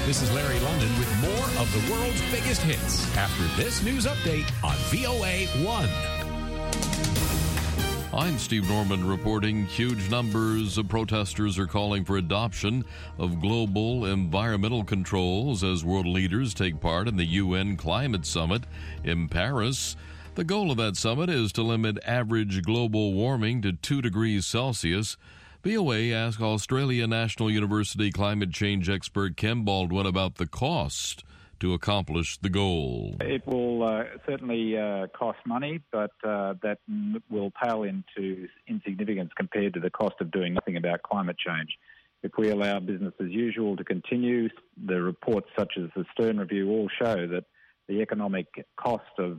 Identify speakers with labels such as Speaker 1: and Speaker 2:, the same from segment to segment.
Speaker 1: This is Larry London with more of the world's biggest hits after this news update on VOA 1.
Speaker 2: I'm Steve Norman reporting huge numbers of protesters are calling for adoption of global environmental controls as world leaders take part in the UN Climate Summit in Paris. The goal of that summit is to limit average global warming to 2 degrees Celsius. VOA asked Australia National University climate change expert Ken Baldwin about the cost to accomplish the goal.
Speaker 3: It will certainly cost money, but that will pale into insignificance compared to the cost of doing nothing about climate change. If we allow business as usual to continue, the reports such as the Stern Review all show that the economic cost of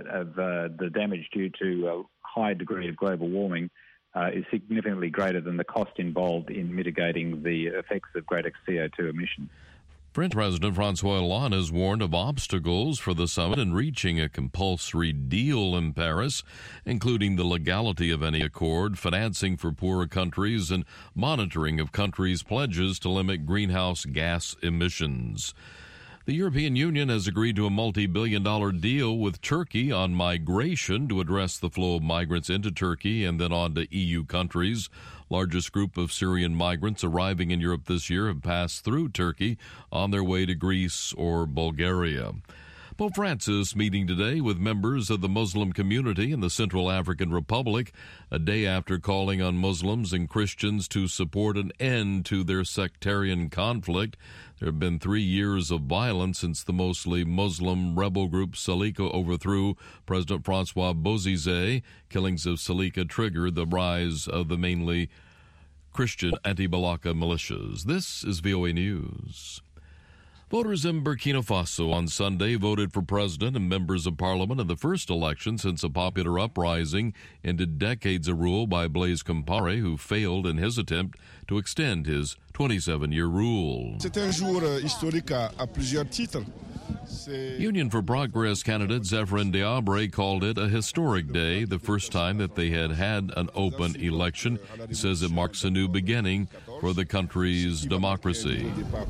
Speaker 3: the damage due to a high degree of global warming is significantly greater than the cost involved in mitigating the effects of greater CO2 emissions.
Speaker 2: French President François Hollande has warned of obstacles for the summit in reaching a compulsory deal in Paris, including the legality of any accord, financing for poorer countries, and monitoring of countries' pledges to limit greenhouse gas emissions. The European Union has agreed to a multi-billion-dollar deal with Turkey on migration to address the flow of migrants into Turkey and then on to EU countries. Largest group of Syrian migrants arriving in Europe this year have passed through Turkey on their way to Greece or Bulgaria. Pope Francis meeting today with members of the Muslim community in the Central African Republic, a day after calling on Muslims and Christians to support an end to their sectarian conflict. There have been 3 years of violence since the mostly Muslim rebel group Salika overthrew President Francois Bozizé. Killings of Salika triggered the rise of the mainly Christian anti-Balaka militias. This is VOA News. Voters in Burkina Faso on Sunday voted for president and members of parliament in the first election since a popular uprising ended decades of rule by Blaise Compaoré, who failed in his attempt to extend his 27-year rule.
Speaker 4: C'est un jour historique à plusieurs titres.
Speaker 2: Union for Progress candidate Zephyrin Diabre called it a historic day, the first time that they had an open election. He says it marks a new beginning for the country's democracy.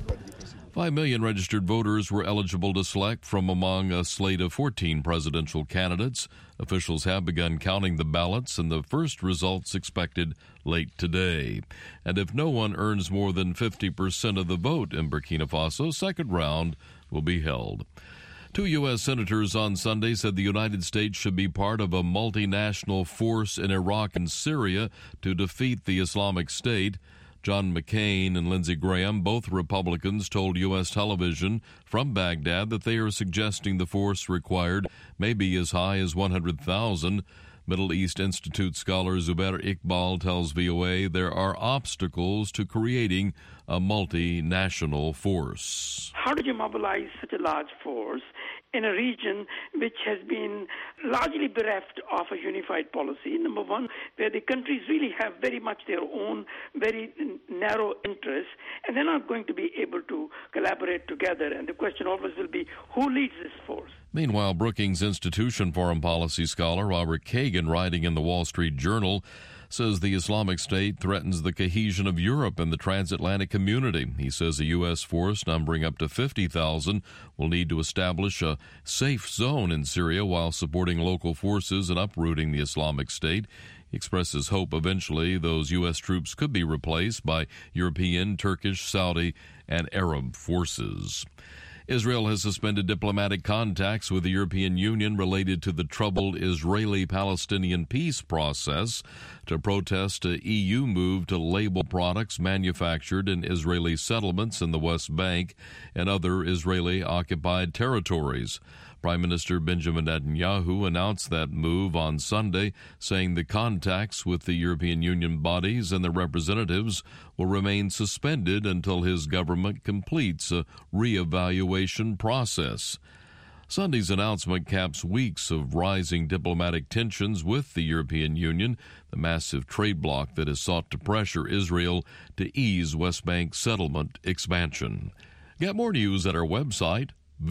Speaker 2: 5 million registered voters were eligible to select from among a slate of 14 presidential candidates. Officials have begun counting the ballots, and the first results expected late today. And if no one earns more than 50% of the vote in Burkina Faso, second round will be held. 2 U.S. senators on Sunday said the United States should be part of a multinational force in Iraq and Syria to defeat the Islamic State. John McCain and Lindsey Graham, both Republicans, told U.S. television from Baghdad that they are suggesting the force required may be as high as 100,000. Middle East Institute scholar Zubair Iqbal tells VOA there are obstacles to creating a multinational force.
Speaker 5: How do you mobilize such a large force in a region which has been largely bereft of a unified policy? Number one, where the countries really have very much their own very narrow interests, and they're not going to be able to collaborate together. And the question always will be, who leads this force?
Speaker 2: Meanwhile, Brookings Institution foreign policy scholar Robert Kagan, writing in the Wall Street Journal, says the Islamic State threatens the cohesion of Europe and the transatlantic community. He says a U.S. force numbering up to 50,000 will need to establish a safe zone in Syria while supporting local forces and uprooting the Islamic State. He expresses hope eventually those U.S. troops could be replaced by European, Turkish, Saudi, and Arab forces. Israel has suspended diplomatic contacts with the European Union related to the troubled Israeli-Palestinian peace process to protest a EU move to label products manufactured in Israeli settlements in the West Bank and other Israeli-occupied territories. Prime Minister Benjamin Netanyahu announced that move on Sunday, saying the contacts with the European Union bodies and their representatives will remain suspended until his government completes a re-evaluation process. Sunday's announcement caps weeks of rising diplomatic tensions with the European Union, the massive trade bloc that has sought to pressure Israel to ease West Bank settlement expansion. Get more news at our website,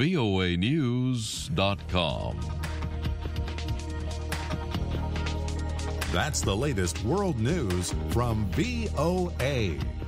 Speaker 2: voanews.com.
Speaker 1: That's the latest world news from VOA.